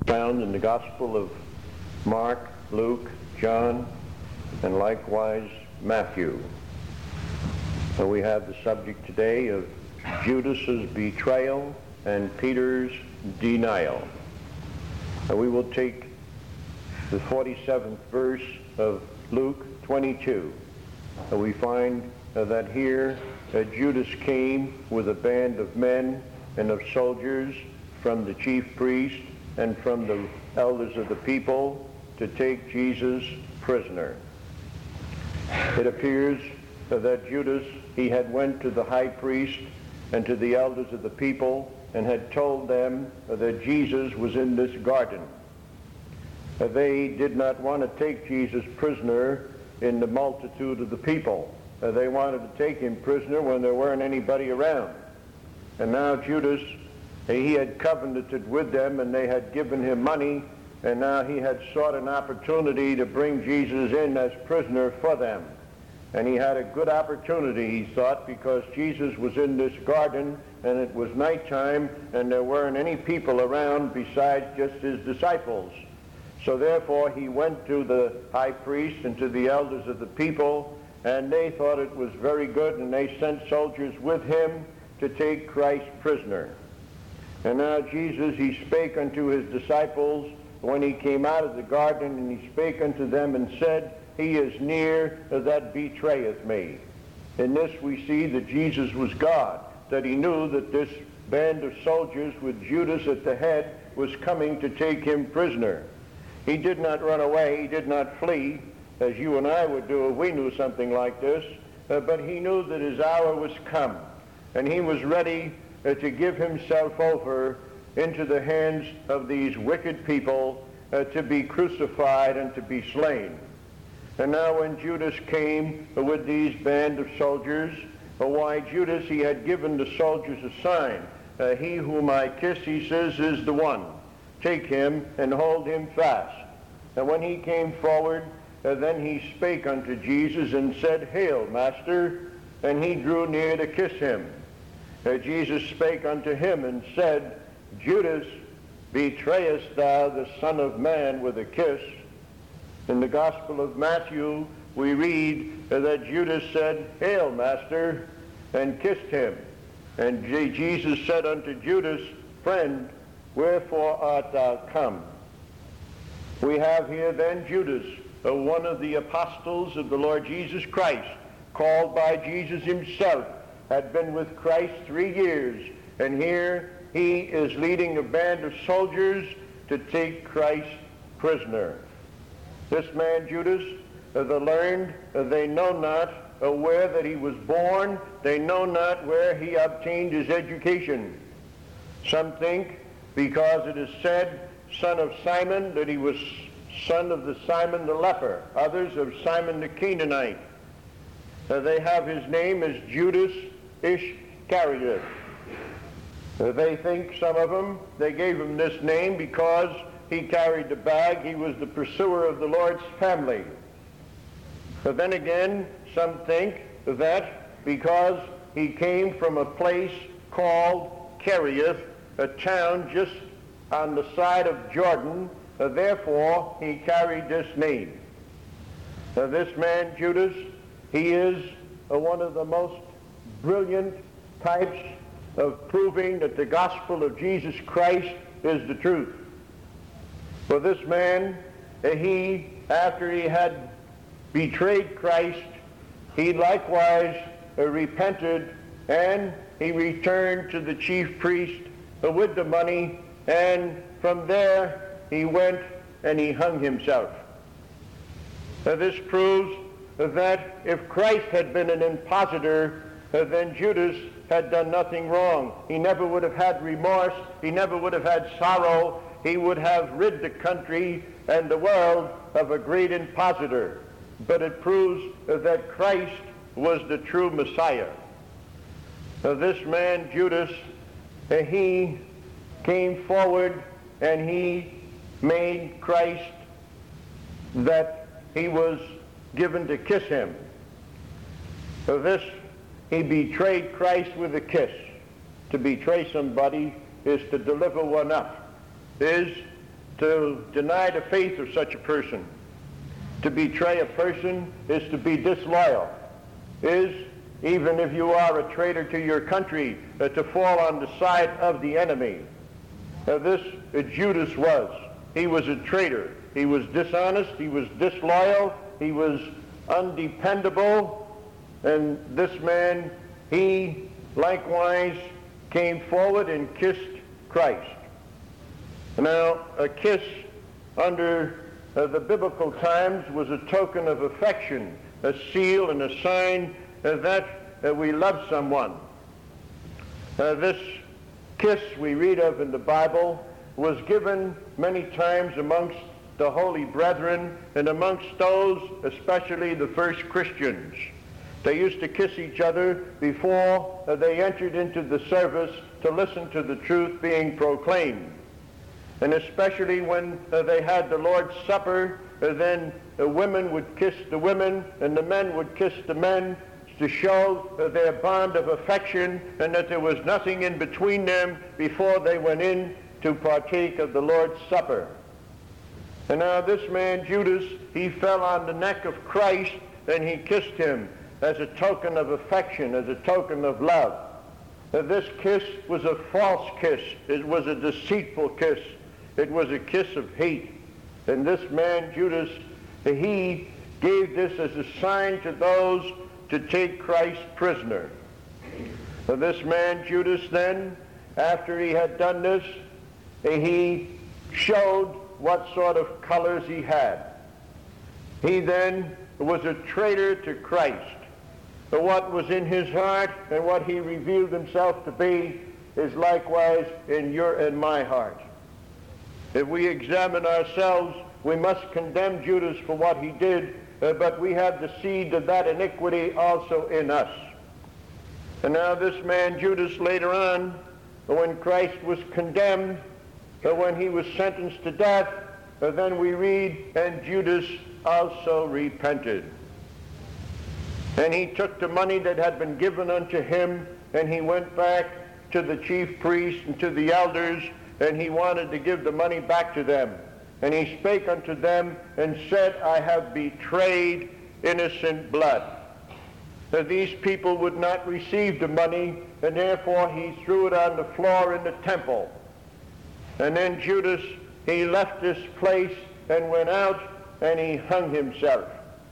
found in the Gospel of Mark, Luke, John, and likewise Matthew. So we have the subject today of Judas's betrayal and Peter's denial. We will take the 47th verse of Luke 22. We find that here Judas came with a band of men and of soldiers from the chief priest and from the elders of the people to take Jesus prisoner. It appears that Judas, he had went to the high priest and to the elders of the people and had told them that Jesus was in this garden. They did not want to take Jesus prisoner in the multitude of the people. They wanted to take him prisoner when there weren't anybody around. And now Judas, he had covenanted with them and they had given him money, and now he had sought an opportunity to bring Jesus in as prisoner for them. And he had a good opportunity, he thought, because Jesus was in this garden and it was nighttime and there weren't any people around besides just his disciples. So therefore he went to the high priest and to the elders of the people, and they thought it was very good, and they sent soldiers with him to take Christ prisoner. And now Jesus, he spake unto his disciples when he came out of the garden, and he spake unto them and said, He is near that betrayeth me. In this we see that Jesus was God, that he knew that this band of soldiers with Judas at the head was coming to take him prisoner. He did not run away, he did not flee, as you and I would do if we knew something like this, but he knew that his hour was come, and he was ready to give himself over into the hands of these wicked people to be crucified and to be slain. And now when Judas came with these band of soldiers, why Judas, he had given the soldiers a sign. He whom I kiss, he says, is the one. Take him and hold him fast. And when he came forward, then he spake unto Jesus and said, Hail, Master. And he drew near to kiss him. Jesus spake unto him and said, Judas, betrayest thou the Son of Man with a kiss? In the Gospel of Matthew, we read that Judas said, Hail, Master, and kissed him. And Jesus said unto Judas, Friend, wherefore art thou come? We have here then Judas, one of the apostles of the Lord Jesus Christ, called by Jesus himself, had been with Christ 3 years, and here he is leading a band of soldiers to take Christ prisoner. This man Judas, the learned, they know not where that he was born, they know not where he obtained his education. Some think, because it is said, son of Simon, that he was son of the Simon the leper, others of Simon the Canaanite. They have his name as Judas Iscariot. They think, some of them, they gave him this name because he carried the bag, he was the pursuer of the Lord's family. But then again, some think that because he came from a place called Kerioth, a town just on the side of Jordan, therefore he carried this name. This man Judas, he is one of the most brilliant types of proving that the gospel of Jesus Christ is the truth. For this man, he, after he had betrayed Christ, he likewise repented, and he returned to the chief priest with the money, and from there he went and he hung himself. This proves that if Christ had been an impositor, then Judas had done nothing wrong. He never would have had remorse. He never would have had sorrow. He would have rid the country and the world of a great impositor. But it proves that Christ was the true Messiah. This man Judas, he came forward and he made Christ that he was given to kiss him. He betrayed Christ with a kiss. To betray somebody is to deliver one up, is to deny the faith of such a person. To betray a person is to be disloyal, is, even if you are a traitor to your country, to fall on the side of the enemy. This Judas was. He was a traitor. He was dishonest. He was disloyal. He was undependable. And this man, he likewise came forward and kissed Christ. Now, a kiss under the biblical times was a token of affection, a seal and a sign that we love someone. This kiss we read of in the Bible was given many times amongst the holy brethren and amongst those, especially the first Christians. They used to kiss each other before they entered into the service to listen to the truth being proclaimed. And especially when they had the Lord's Supper, then the women would kiss the women and the men would kiss the men to show their bond of affection and that there was nothing in between them before they went in to partake of the Lord's Supper. And now this man, Judas, he fell on the neck of Christ and he kissed him as a token of affection, as a token of love. This kiss was a false kiss. It was a deceitful kiss. It was a kiss of hate. And this man, Judas, he gave this as a sign to those to take Christ prisoner. This man, Judas, then, after he had done this, he showed what sort of colors he had. He then was a traitor to Christ. But what was in his heart and what he revealed himself to be is likewise in your and my heart. If we examine ourselves, we must condemn Judas for what he did, but we have the seed of that iniquity also in us. And now this man Judas later on, when Christ was condemned, when he was sentenced to death, then we read, and Judas also repented. And he took the money that had been given unto him, and he went back to the chief priests and to the elders, and he wanted to give the money back to them. And he spake unto them and said, I have betrayed innocent blood. That these people would not receive the money, and therefore he threw it on the floor in the temple. And then Judas, he left this place and went out and he hung himself.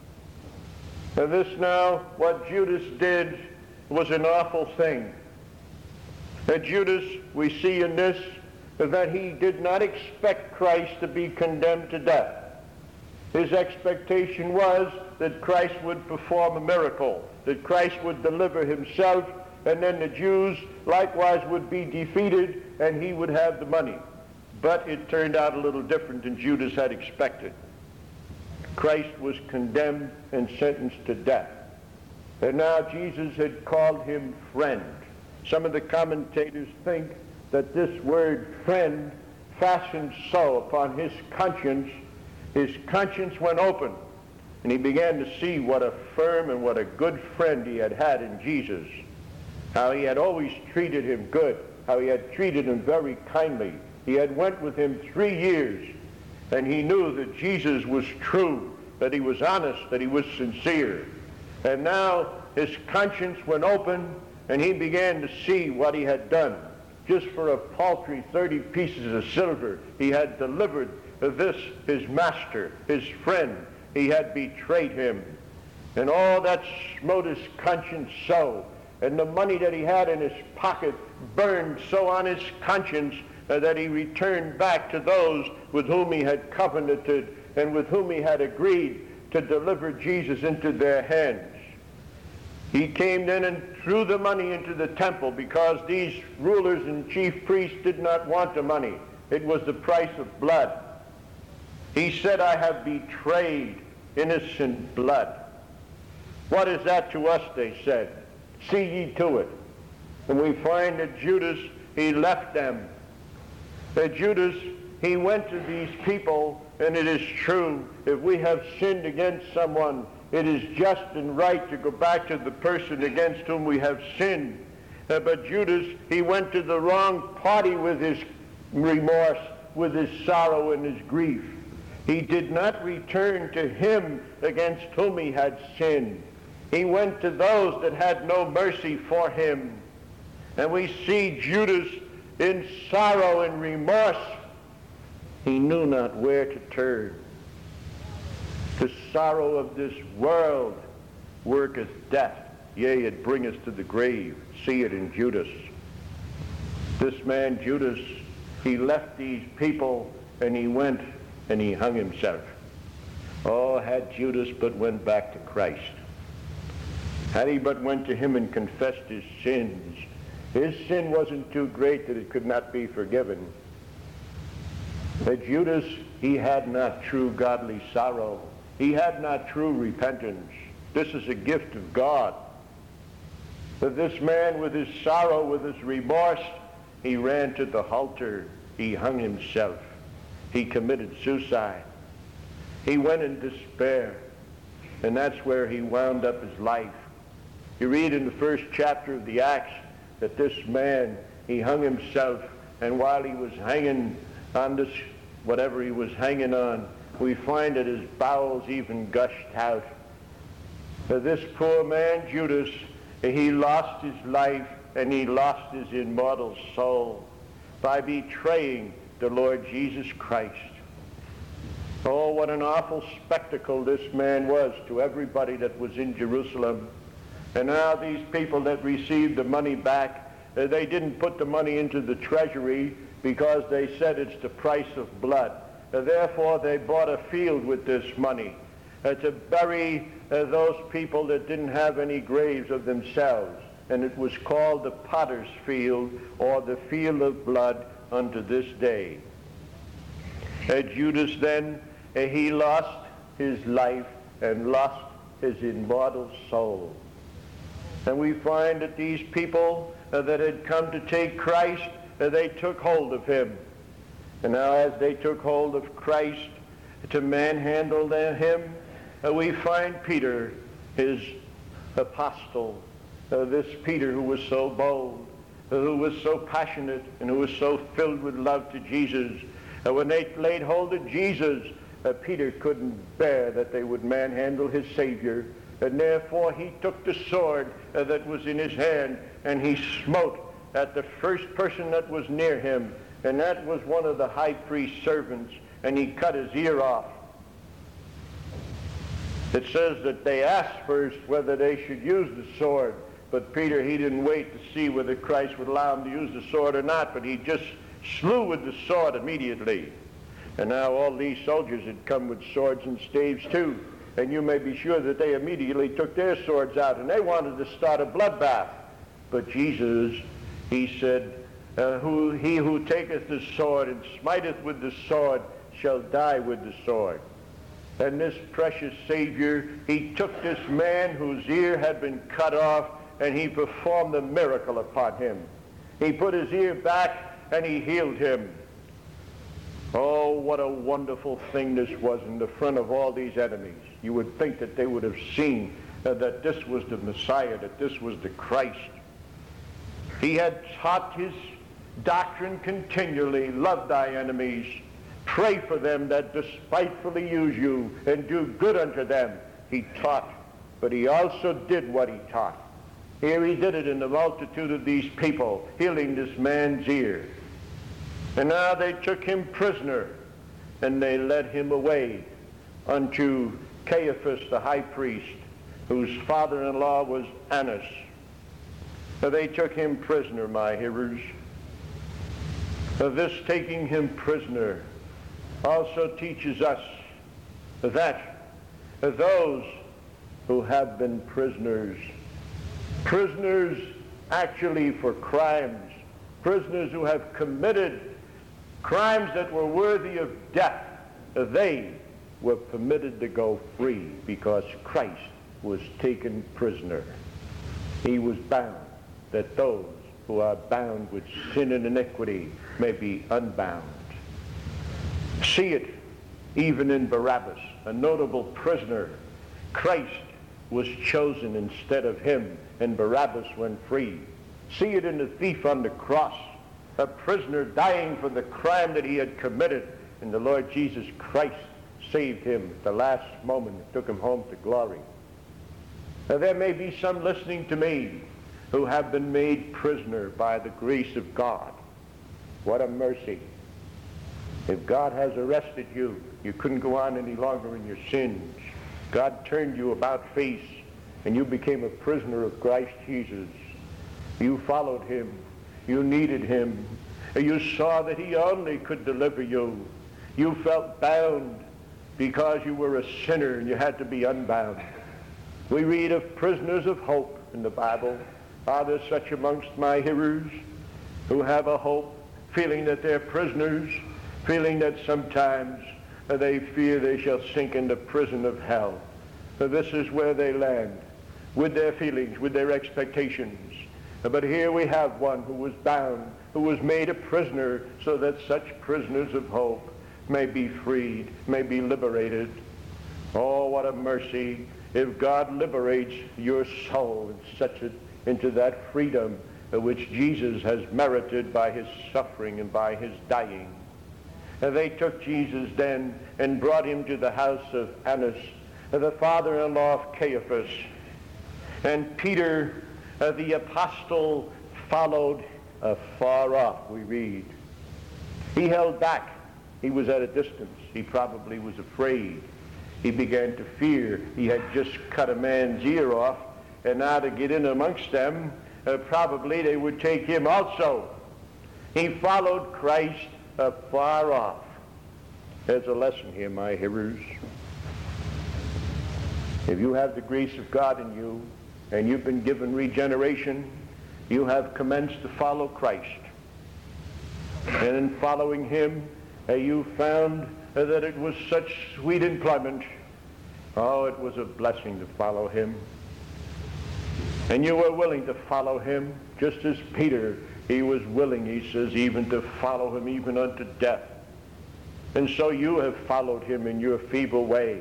And this now, what Judas did was an awful thing. That Judas, we see in this, that he did not expect Christ to be condemned to death. His expectation was that Christ would perform a miracle, that Christ would deliver himself, and then the Jews likewise would be defeated and he would have the money. But it turned out a little different than Judas had expected. Christ was condemned and sentenced to death. And now Jesus had called him friend. Some of the commentators think that this word friend fastened so upon his conscience went open, and he began to see what a firm and what a good friend he had had in Jesus, how he had always treated him good, how he had treated him very kindly. He had went with him 3 years, and he knew that Jesus was true, that he was honest, that he was sincere. And now his conscience went open, and he began to see what he had done. Just for a paltry 30 pieces of silver, he had delivered this, his master, his friend. He had betrayed him. And all that smote his conscience so. And the money that he had in his pocket burned so on his conscience that he returned back to those with whom he had covenanted and with whom he had agreed to deliver Jesus into their hands. He came then and threw the money into the temple because these rulers and chief priests did not want the money. It was the price of blood. He said, I have betrayed innocent blood. What is that to us, they said. See ye to it. And we find that Judas, he left them. That Judas, he went to these people, and it is true, if we have sinned against someone, it is just and right to go back to the person against whom we have sinned. But Judas, he went to the wrong party with his remorse, with his sorrow and his grief. He did not return to him against whom he had sinned. He went to those that had no mercy for him. And we see Judas in sorrow and remorse. He knew not where to turn. The sorrow of this world worketh death, yea, it bringeth to the grave. See it in Judas. This man Judas, he left these people and he went and he hung himself. Oh, had Judas but went back to Christ. Had he but went to him and confessed his sins. His sin wasn't too great that it could not be forgiven. But Judas, he had not true godly sorrow. He had not true repentance. This is a gift of God. But this man, with his sorrow, with his remorse, he ran to the altar. He hung himself. He committed suicide. He went in despair. And that's where he wound up his life. You read in the first chapter of the Acts that this man, he hung himself, and while he was hanging on this, whatever he was hanging on, we find that his bowels even gushed out. This poor man, Judas, he lost his life and he lost his immortal soul by betraying the Lord Jesus Christ. Oh, what an awful spectacle this man was to everybody that was in Jerusalem. And now these people that received the money back, they didn't put the money into the treasury because they said it's the price of blood. Therefore, they bought a field with this money to bury those people that didn't have any graves of themselves. And it was called the Potter's Field, or the Field of Blood, unto this day. Judas then, he lost his life and lost his immortal soul. And we find that these people that had come to take Christ, they took hold of him. And now as they took hold of Christ to manhandle him, we find Peter, his apostle, this Peter who was so bold, who was so passionate, and who was so filled with love to Jesus. When they laid hold of Jesus, Peter couldn't bear that they would manhandle his Savior. And therefore he took the sword that was in his hand, and he smote at the first person that was near him, and that was one of the high priest's servants, and he cut his ear off. It says that they asked first whether they should use the sword, but Peter, he didn't wait to see whether Christ would allow him to use the sword or not, but he just slew with the sword immediately. And now all these soldiers had come with swords and staves too. And you may be sure that they immediately took their swords out, and they wanted to start a bloodbath. But Jesus, he said, he who taketh the sword and smiteth with the sword shall die with the sword. And this precious Savior, he took this man whose ear had been cut off, and he performed a miracle upon him. He put his ear back, and he healed him. Oh, what a wonderful thing this was in the front of all these enemies. You would think that they would have seen that this was the Messiah, that this was the Christ. He had taught his doctrine continually. Love thy enemies. Pray for them that despitefully use you, and do good unto them. He taught, but he also did what he taught. Here he did it in the multitude of these people, healing this man's ear. And now they took him prisoner, and they led him away unto Caiaphas the high priest, whose father-in-law was Annas. So they took him prisoner, my hearers. This taking him prisoner also teaches us that those who have been prisoners actually for crimes, prisoners who have committed crimes that were worthy of death, they were permitted to go free because Christ was taken prisoner. He was bound, that those who are bound with sin and iniquity may be unbound. See it even in Barabbas, a notable prisoner. Christ was chosen instead of him, and Barabbas went free. See it in the thief on the cross. a prisoner dying for the crime that he had committed, and the Lord Jesus Christ saved him at the last moment and took him home to glory. Now, there may be some listening to me who have been made prisoner by the grace of God. What a mercy. If God has arrested you, you couldn't go on any longer in your sins. God turned you about face, and you became a prisoner of Christ Jesus. You followed him. You needed him. You saw that he only could deliver you. You felt bound because you were a sinner and you had to be unbound. We read of prisoners of hope in the Bible. Are there such amongst my hearers who have a hope, feeling that they're prisoners, feeling that sometimes they fear they shall sink in the prison of hell? So this is where they land, with their feelings, with their expectations. But here we have one who was bound, who was made a prisoner, so that such prisoners of hope may be freed, may be liberated. Oh, what a mercy if God liberates your soul into that freedom which Jesus has merited by his suffering and by his dying. And they took Jesus then and brought him to the house of Annas, the father-in-law of Caiaphas. And Peter, the apostle, followed afar off, we read. He held back. He was at a distance. He probably was afraid. He began to fear. He had just cut a man's ear off, and now to get in amongst them, probably they would take him also. He followed Christ afar off. There's a lesson here, my hearers. If you have the grace of God in you, and you've been given regeneration, you have commenced to follow Christ. And in following him, you found that it was such sweet employment. Oh, it was a blessing to follow him. And you were willing to follow him, just as Peter, he was willing, he says, even to follow him even unto death. And so you have followed him in your feeble way.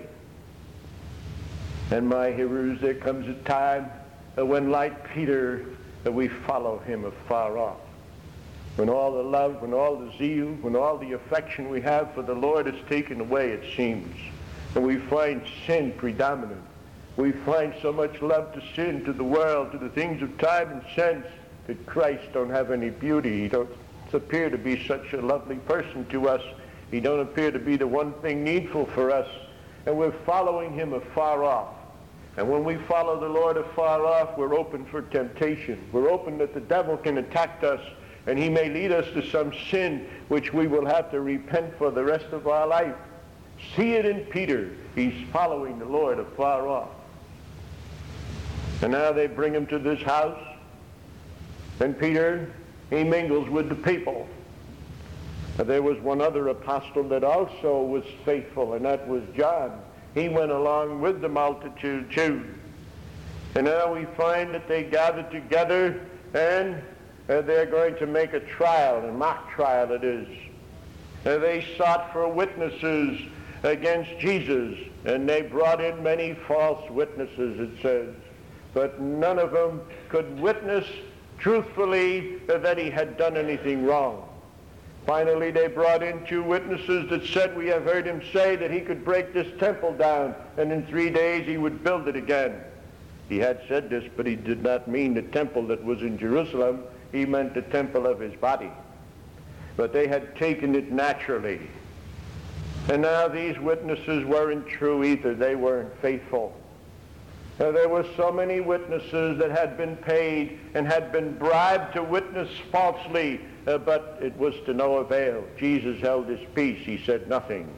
And my hearers, there comes a time when, like Peter, we follow him afar off. When all the love, when all the zeal, when all the affection we have for the Lord is taken away, it seems, and we find sin predominant. We find so much love to sin, to the world, to the things of time and sense, that Christ don't have any beauty. He don't appear to be such a lovely person to us. He don't appear to be the one thing needful for us. And we're following him afar off. And when we follow the Lord afar off, we're open for temptation. We're open that the devil can attack us, and he may lead us to some sin which we will have to repent for the rest of our life. See it in Peter. He's following the Lord afar off. And now they bring him to this house, and Peter, he mingles with the people. There was one other apostle that also was faithful, and that was John. He went along with the multitude too. And now we find that they gathered together, and they're going to make a trial, a mock trial it is. They sought for witnesses against Jesus, and they brought in many false witnesses, it says. But none of them could witness truthfully that he had done anything wrong. Finally, they brought in 2 witnesses that said, we have heard him say that he could break this temple down, and in 3 days he would build it again. He had said this, but he did not mean the temple that was in Jerusalem. He meant the temple of his body. But they had taken it naturally. And now these witnesses weren't true either. They weren't faithful. There were so many witnesses that had been paid and had been bribed to witness falsely, but it was to no avail. Jesus held his peace. He said nothing.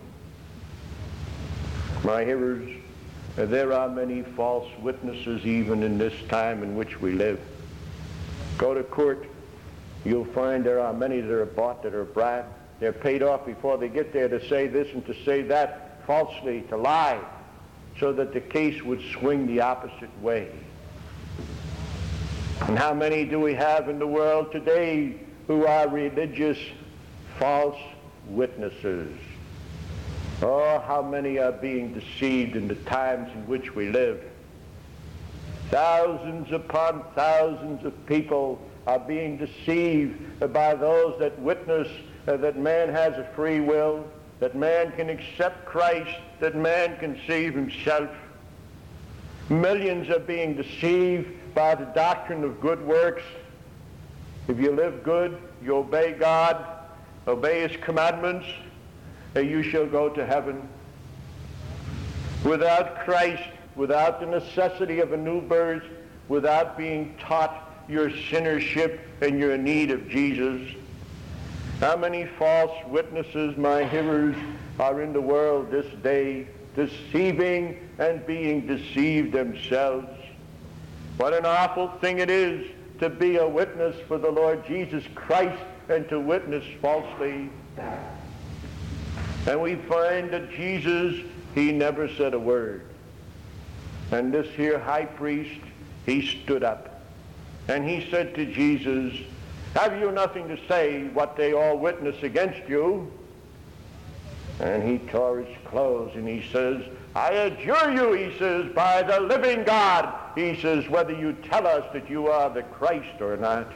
My hearers, there are many false witnesses even in this time in which we live. Go to court, you'll find there are many that are bought, that are bribed. They're paid off before they get there to say this and to say that falsely, to lie, so that the case would swing the opposite way. And how many do we have in the world today who are religious false witnesses? Oh, how many are being deceived in the times in which we live. Thousands upon thousands of people are being deceived by those that witness that man has a free will, that man can accept Christ, that man can save himself. Millions are being deceived by the doctrine of good works. If you live good, you obey God, obey his commandments, and you shall go to heaven. Without Christ, without the necessity of a new birth, without being taught your sinnership and your need of Jesus. How many false witnesses, my hearers, are in the world this day, deceiving and being deceived themselves? What an awful thing it is to be a witness for the Lord Jesus Christ and to witness falsely. And we find that Jesus, he never said a word. And this here high priest, he stood up and he said to Jesus, have you nothing to say what they all witness against you? And he tore his clothes and he says, I adjure you, he says, by the living God, he says, whether you tell us that you are the Christ or not.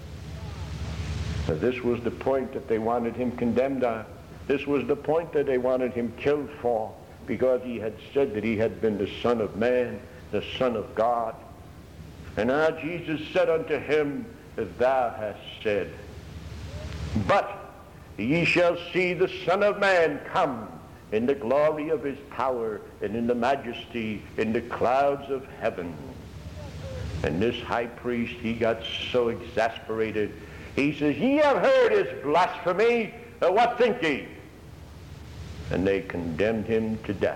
So this was the point that they wanted him condemned on. This was the point that they wanted him killed for, because he had said that he had been the Son of Man, the Son of God. And now Jesus said unto him, thou hast said. But ye shall see the Son of Man come in the glory of his power and in the majesty in the clouds of heaven. And this high priest, he got so exasperated. He says, ye have heard his blasphemy. What think ye? And they condemned him to death.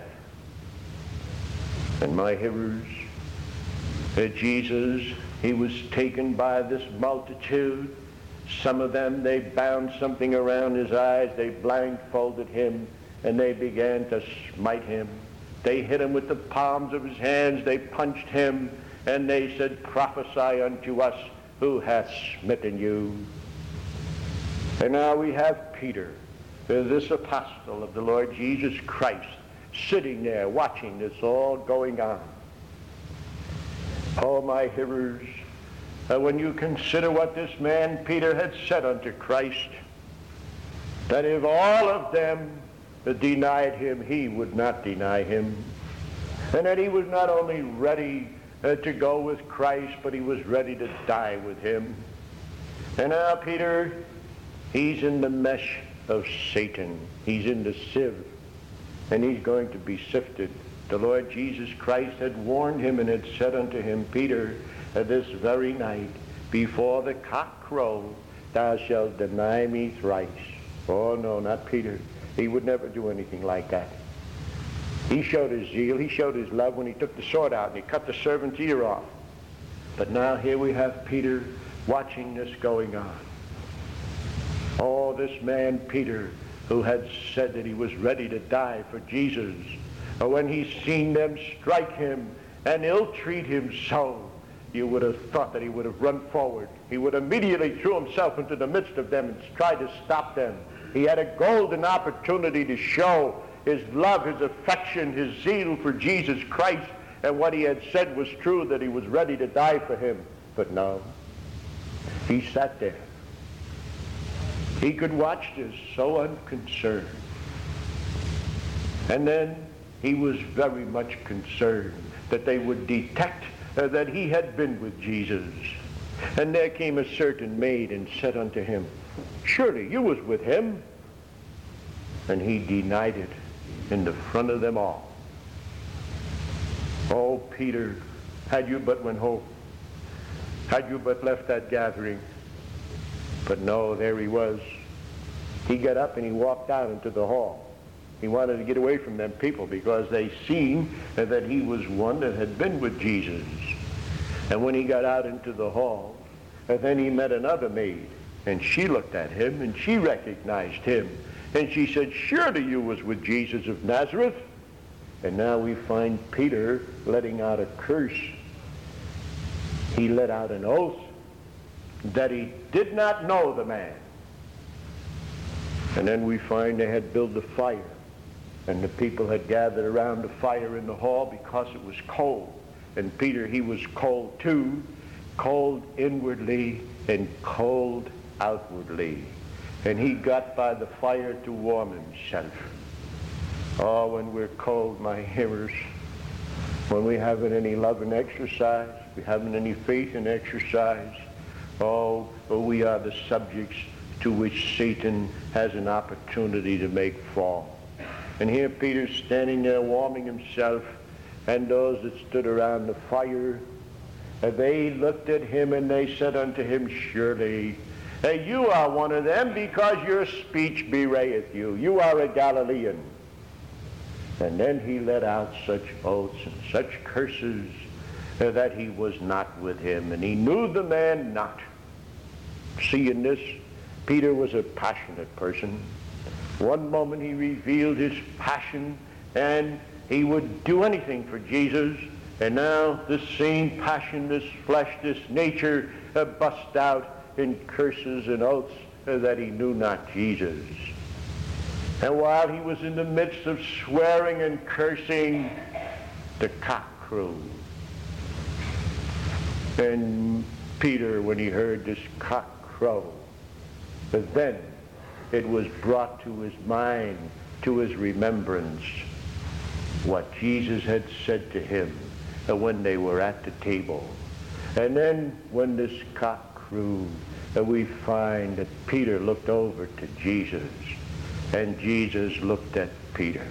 And my hearers, Jesus, he was taken by this multitude. Some of them, they bound something around his eyes. They blindfolded him, and they began to smite him. They hit him with the palms of his hands. They punched him, and they said, prophesy unto us, who hath smitten you? And now we have Peter, this apostle of the Lord Jesus Christ, sitting there watching this all going on. Oh, my hearers, when you consider what this man Peter had said unto Christ, that if all of them denied him, he would not deny him, and that he was not only ready to go with Christ, but he was ready to die with him. And now Peter, he's in the mesh of Satan. He's in the sieve, and he's going to be sifted. The Lord Jesus Christ had warned him and had said unto him, Peter, this very night, before the cock crow, thou shalt deny me thrice. Oh, no, not Peter. He would never do anything like that. He showed his zeal, he showed his love when he took the sword out and he cut the servant's ear off. But now here we have Peter watching this going on. Oh, this man Peter, who had said that he was ready to die for Jesus, when he's seen them strike him and ill-treat him so, you would have thought that he would have run forward. He would immediately throw himself into the midst of them and try to stop them. He had a golden opportunity to show his love, his affection, his zeal for Jesus Christ, and what he had said was true, that he was ready to die for him. But no, he sat there. He could watch this so unconcerned. And then he was very much concerned that they would detect that he had been with Jesus. And there came a certain maid and said unto him, surely you was with him. And he denied it in the front of them all. Oh, Peter, had you but went home, had you but left that gathering. But no, there he was. He got up and he walked out into the hall. He wanted to get away from them people because they seen that he was one that had been with Jesus. And when he got out into the hall, then he met another maid, and she looked at him and she recognized him. And she said, surely you was with Jesus of Nazareth. And now we find Peter letting out a curse. He let out an oath that he did not know the man. And then we find they had built a fire, and the people had gathered around the fire in the hall because it was cold. And Peter, he was cold too. cold inwardly and cold outwardly. And he got by the fire to warm himself. Oh, when we're cold, my hearers, when we haven't any love and exercise, we haven't any faith and exercise, we are the subjects to which Satan has an opportunity to make fall. And here Peter's standing there warming himself, and those that stood around the fire, they looked at him and they said unto him, surely you are one of them, because your speech bewrayeth you. You are a Galilean. And then he let out such oaths and such curses that he was not with him, and he knew the man not. See, in this, Peter was a passionate person. One moment he revealed his passion, and he would do anything for Jesus. And now this same passion, this flesh, this nature bust out in curses and oaths that he knew not Jesus. And while he was in the midst of swearing and cursing, the cock crowed. And Peter, when he heard this cock crow, but then it was brought to his mind, to his remembrance, what Jesus had said to him when they were at the table. And then when this cock crew, we find that Peter looked over to Jesus, and Jesus looked at Peter.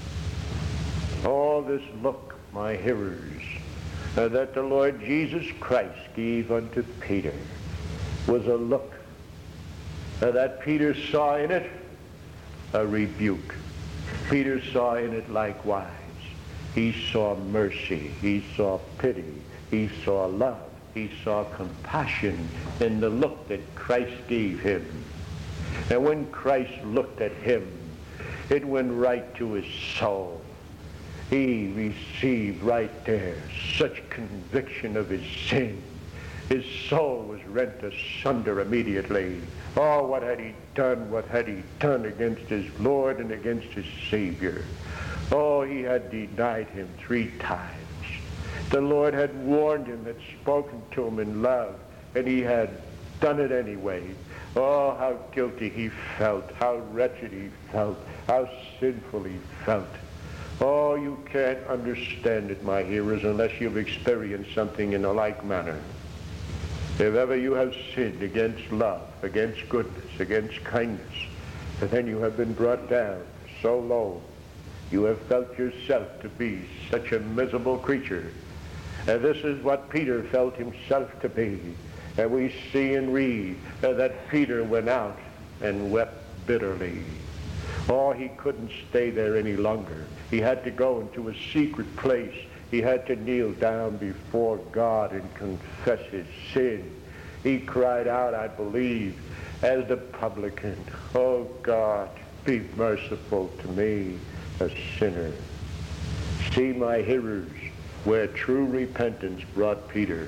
All this look, my hearers, that the Lord Jesus Christ gave unto Peter was a look that Peter saw in it a rebuke. Peter saw in it likewise. He saw mercy. He saw pity. He saw love. He saw compassion in the look that Christ gave him. And when Christ looked at him, it went right to his soul. He received right there such conviction of his sin. His soul was rent asunder immediately. Oh, what had he done? What had he done against his Lord and against his Savior? Oh, he had denied him 3 times. The Lord had warned him, had spoken to him in love, and he had done it anyway. Oh, how guilty he felt, how wretched he felt, how sinful he felt. Oh, you can't understand it, my hearers, unless you've experienced something in a like manner. If ever you have sinned against love, against goodness, against kindness, and then you have been brought down so low, you have felt yourself to be such a miserable creature. And this is what Peter felt himself to be. And we see and read that Peter went out and wept bitterly. Oh, he couldn't stay there any longer. He had to go into a secret place. He had to kneel down before God and confess his sin. He cried out, I believe, as the publican, oh God, be merciful to me, a sinner. See, my hearers, where true repentance brought Peter.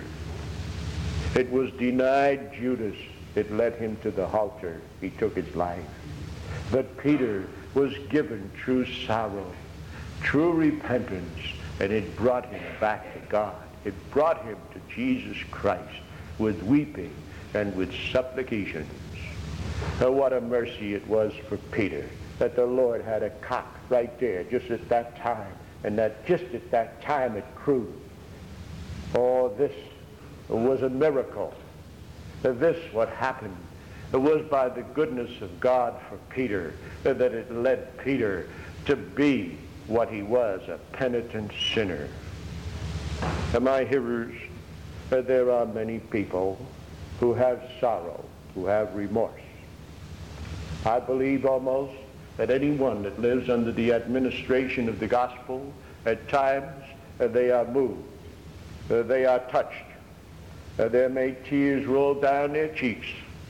It was denied Judas. It led him to the halter. He took his life. But Peter was given true sorrow, true repentance, and it brought him back to God. It brought him to Jesus Christ with weeping and with supplications. Oh, what a mercy it was for Peter that the Lord had a cock right there just at that time, and that just at that time it crowed. Oh, this was a miracle. This, what happened, it was by the goodness of God for Peter that it led Peter to be what he was, a penitent sinner. And my hearers, there are many people who have sorrow, who have remorse. I believe almost that anyone that lives under the administration of the gospel, at times they are moved, they are touched. There may tears roll down their cheeks.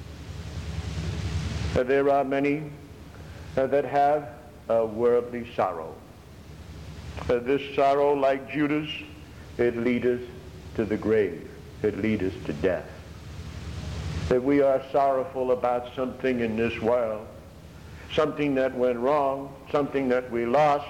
There are many that have a worldly sorrow. This sorrow, like Judas, it leadeth to the grave. It leadeth to death. That we are sorrowful about something in this world, something that went wrong, something that we lost.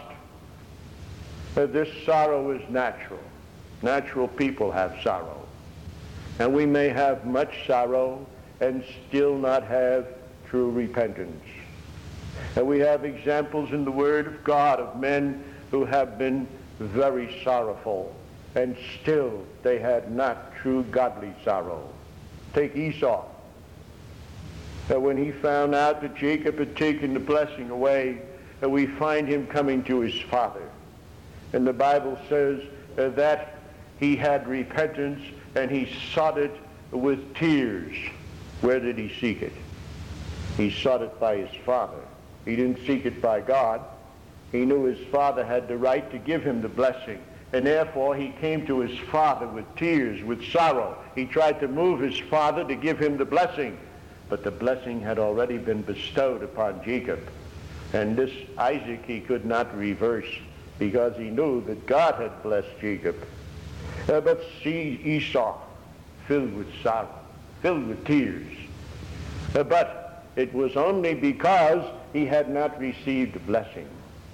This sorrow is natural. Natural people have sorrow. And we may have much sorrow and still not have true repentance. And we have examples in the Word of God of men who have been very sorrowful, and still they had not true godly sorrow. Take Esau. When he found out that Jacob had taken the blessing away, we find him coming to his father. And the Bible says that he had repentance and he sought it with tears. Where did he seek it? He sought it by his father. He didn't seek it by God. He knew his father had the right to give him the blessing. And therefore he came to his father with tears, with sorrow. He tried to move his father to give him the blessing. But the blessing had already been bestowed upon Jacob. And this Isaac he could not reverse because he knew that God had blessed Jacob. But see Esau filled with sorrow, filled with tears. But it was only because he had not received the blessing.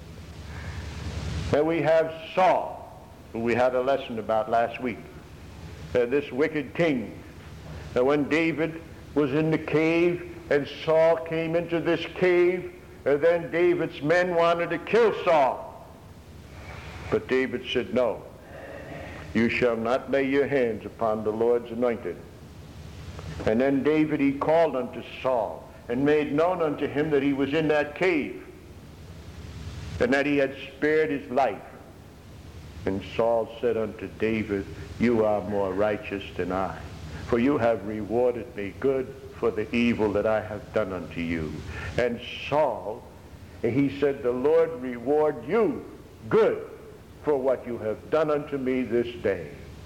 And we have Saul, who we had a lesson about last week. This wicked king. When David was in the cave and Saul came into this cave, then David's men wanted to kill Saul. But David said, no, you shall not lay your hands upon the Lord's anointed. And then David, he called unto Saul and made known unto him that he was in that cave and that he had spared his life. And Saul said unto David, you are more righteous than I, for you have rewarded me good for the evil that I have done unto you. And Saul, he said, the Lord reward you good for what you have done unto me this day.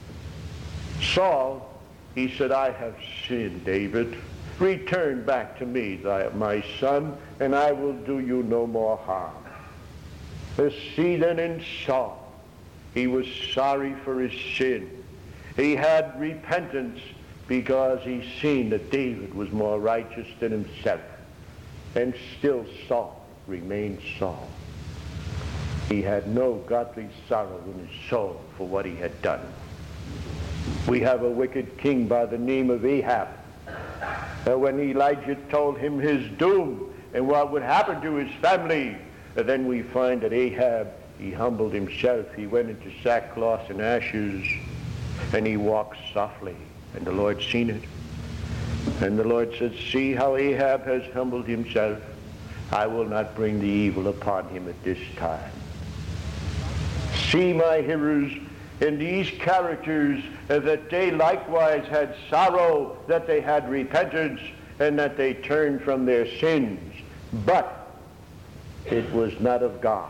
Saul, he said, I have sinned, David. Return back to me, my son, and I will do you no more harm. See then in Saul, he was sorry for his sin. He had repentance because he seen that David was more righteous than himself. And still Saul remained Saul. He had no godly sorrow in his soul for what he had done. We have a wicked king by the name of Ahab. When Elijah told him his doom and what would happen to his family, then we find that Ahab, he humbled himself. He went into sackcloth and ashes, and he walked softly. And the Lord seen it. And the Lord said, see how Ahab has humbled himself. I will not bring the evil upon him at this time. See, my hearers, in these characters, that they likewise had sorrow, that they had repentance, and that they turned from their sins. But it was not of God.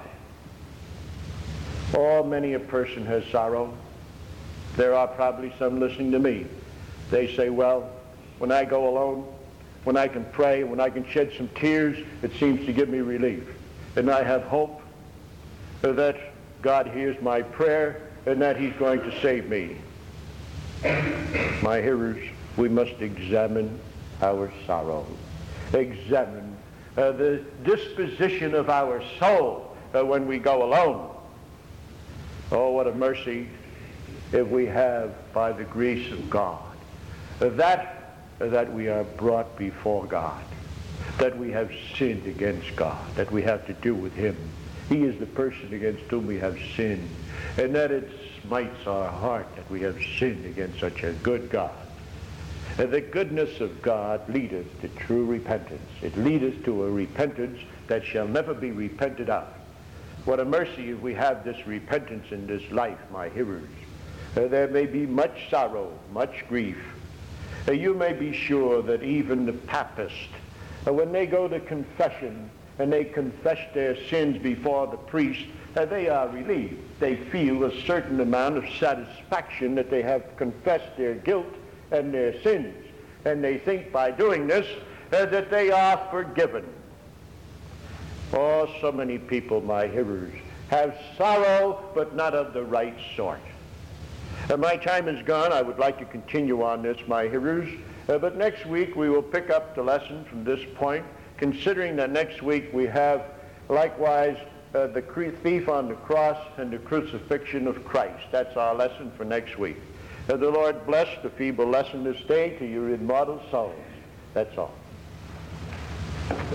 Oh, many a person has sorrow. There are probably some listening to me. They say, well, when I go alone, when I can pray, when I can shed some tears, it seems to give me relief. And I have hope that God hears my prayer and that he's going to save me. My hearers, we must examine our sorrow. Examine the disposition of our soul when we go alone. Oh, what a mercy if we have, by the grace of God, that we are brought before God, that we have sinned against God, that we have to do with him. He is the person against whom we have sinned, and that it smites our heart that we have sinned against such a good God. And the goodness of God leadeth to true repentance. It leadeth to a repentance that shall never be repented of. What a mercy if we have this repentance in this life, my hearers. There may be much sorrow, much grief. You may be sure that even the Papists, when they go to confession and they confess their sins before the priest, they are relieved. They feel a certain amount of satisfaction that they have confessed their guilt and their sins. And they think by doing this that they are forgiven. Oh, so many people, my hearers, have sorrow, but not of the right sort. My time is gone. I would like to continue on this, my hearers. But next week we will pick up the lesson from this point, considering that next week we have likewise the thief on the cross and the crucifixion of Christ. That's our lesson for next week. May the Lord bless the feeble lesson this day to your immortal souls. That's all.